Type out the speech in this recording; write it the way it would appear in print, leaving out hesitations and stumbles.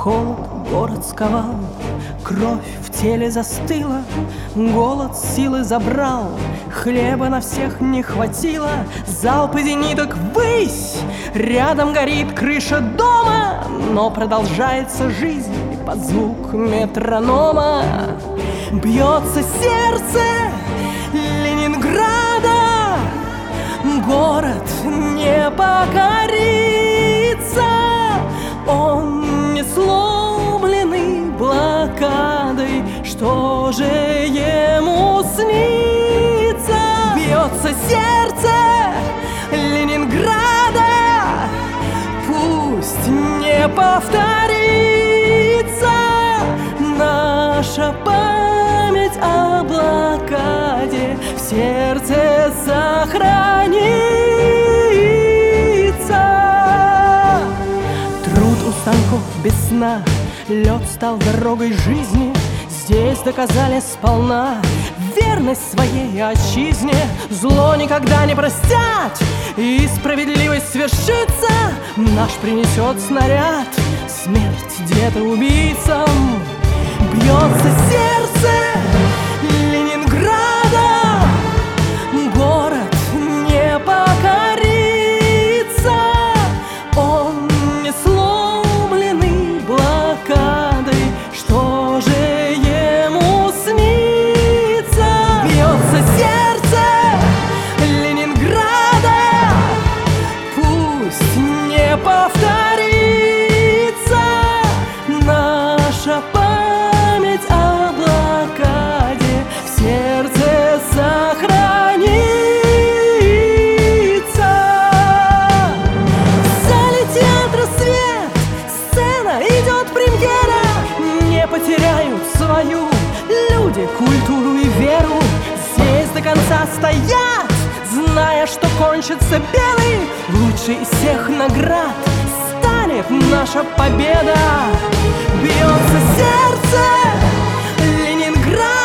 Холод город сковал, кровь в теле застыла, голод силы забрал, хлеба на всех не хватило. Залпы зениток ввысь, рядом горит крыша дома, но продолжается жизнь под звук метронома. Бьется сердце Ленинграда, город не покорится, он не сломленный блокадой. Что же ему снится? Бьется сердце Ленинграда, пусть не повторится наша память о блокаде, в сердце сохранится. Труд у станков без сна, лед стал дорогой жизни. Здесь доказали сполна верность своей отчизне. Зло никогда не простят, и справедливость свершится. Наш принесет снаряд смерть где-то убийцам. Бьется сердце Ленинграда, город не покорится, он не сломленный блокадой. Что же ему снится? Бьется сердце Ленинграда, пусть не повторится наша память о блокаде, в сердце сохранится. В зале театра свет, сцена, идет премьера. Не потеряют свою люди культуру и веру. Здесь до конца стоят, зная, что кончится белый. Лучшей из всех наград станет наша победа. Бьется сердце Ленинграда,